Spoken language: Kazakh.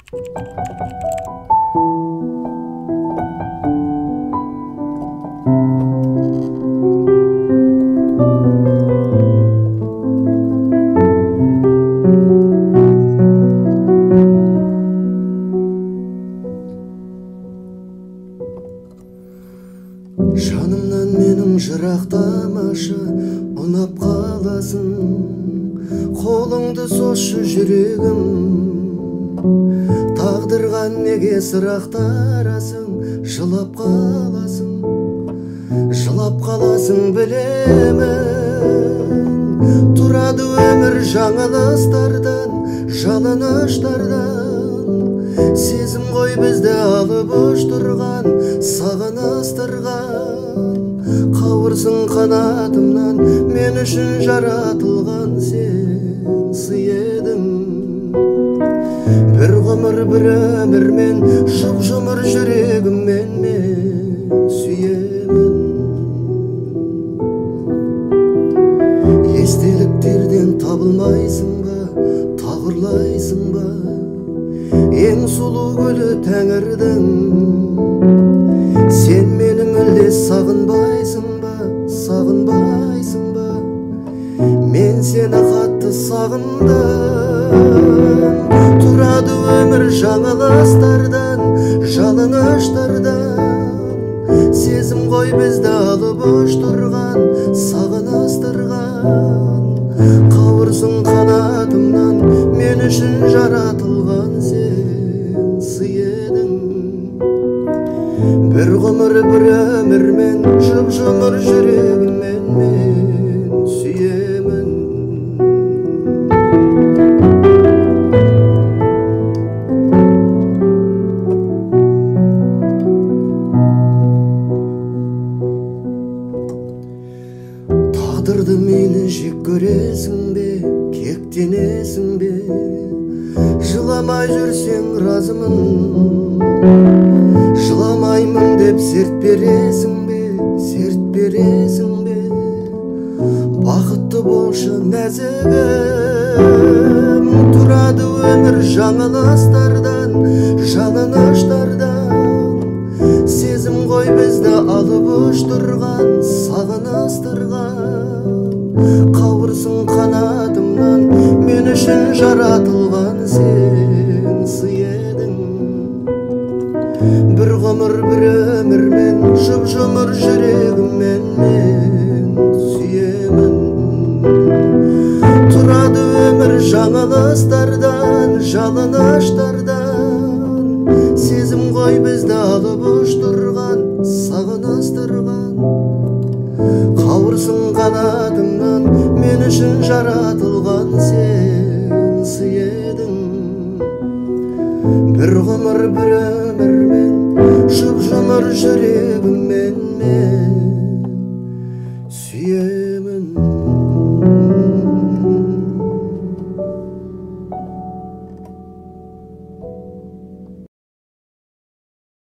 Жанымнан менің жырақтамашы, ұнап қаласың. Қолыңды созшы жүрегім, тағдырған неге сырақтарасың. Жылап қаласың, жылап қаласың білемін. Тұрады өмір жаңалыстардан, жалыныштардан. Сезім ғой бізді алып ұш тұрған, саған астырған. Қауырсың қанатымнан, мен үшін жаратылған сен сый едің. Бір ғұмыр бір өмірмен, жұп-жұмыр жүрегіммен мен сүйемін. Естеліктерден табылмайсың ба, тағырлайсың ба? Ең сұлу гүлі тәңірдің. Сен мені мүлде сағынбайсың ба, сағынбайсың ба? Мен сені қатты сағындым. Тұрады өмір жаңалыстардан, жалыныштардан. Сезім ғой бізді алып ұш тұрған, саған астырған. Қауырсың қанатымнан, мен үшін жаратылған сен сый едің. Бір ғұмыр бір өмірмен, жұп-жұмыр жүрегіммен мен сүйемін. Тағдырды мейлі жек көресің бе, кектенесің бе? Жыламай жүрсең разымын, жыламаймын деп серт бересің бе, серт бересің бе? Бақытты болшы нәзігім, тұрады өмір жаңалыстардан, жалыныштардан. Сезім ғой бізді алып ұш тұрған, саған астырған. Қауырсың қанатымнан, мен үшін жаратылған сен сый едің. Бір ғұмыр бір өмірмен, жұп-жұмыр жүрегіммен мен сүйемін. Тұрады өмір жаңалыстардан, жалыныштардан. Сезім ғой бізді алып ұш тұрған, саған астырған. Қауырсың қанатымнан, мен үшін жаратылған сен сый едің. Бір ғұмыр бір өмірмен, жұп-жұмыр жүрегіммен мен